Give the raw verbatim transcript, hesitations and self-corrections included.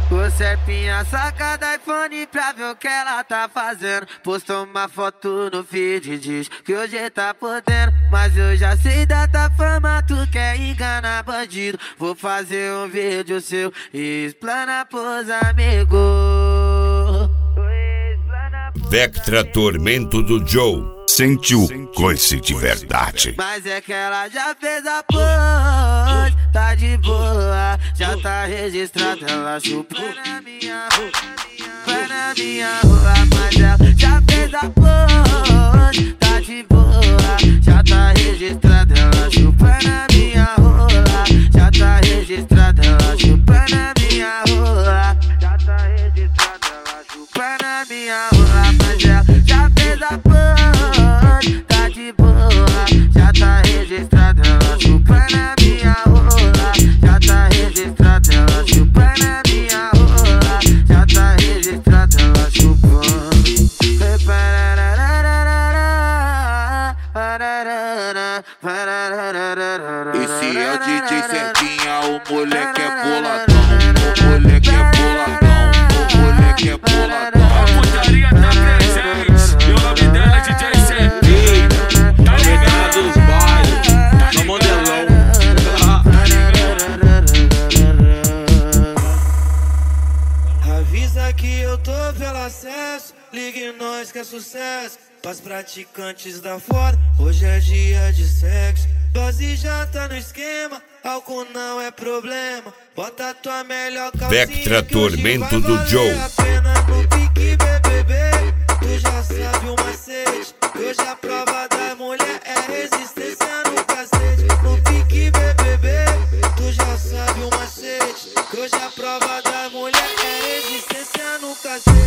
O Serpinha saca da iPhone pra ver o que ela tá fazendo. Postou uma foto no feed e diz que hoje tá podendo. Mas eu já sei da tua fama, tu quer enganar bandido. Vou fazer um vídeo seu e explana pros amigos. Vectra Tormento do Joe. Sentiu coice de verdade. Mas é que ela já fez a pose, tá de boa, já tá registrada. Ela chupou na minha rua, vai na minha rua. Mas ela já fez a pose, tá de boa, já tá registrada. Ela chupa na minha rola, já tá registrada. Ela chupa na minha rola, já tá registrada. Ela chupa na minha rola. Mas ela já fez a pose, tá de boa, já tá registrada. Ela chupa na minha rola, já tá registrada. Ela chupa na minha rola, já tá registrada. Ela chupando. Esse é o D J Serpinha, o moleque é boladão, o moleque é boladão, o moleque é boladão. A putaria tá presente, e o nome dela é D J Serpinha. Tá ligado os bailes, no modelão. Avisa que eu tô pelo acesso, ligue nós que é sucesso. Pras praticantes da foda, hoje é dia de sexo. Dose já tá no esquema, álcool não é problema. Bota tua melhor calcinha Vectra que hoje Tormento vai do valer Joe. a pena no pique, bebê. Tu já sabe o macete, hoje a prova da mulher é resistência no cacete. No pique, bebê, tu já sabe o macete, hoje a prova da mulher é resistência no cacete.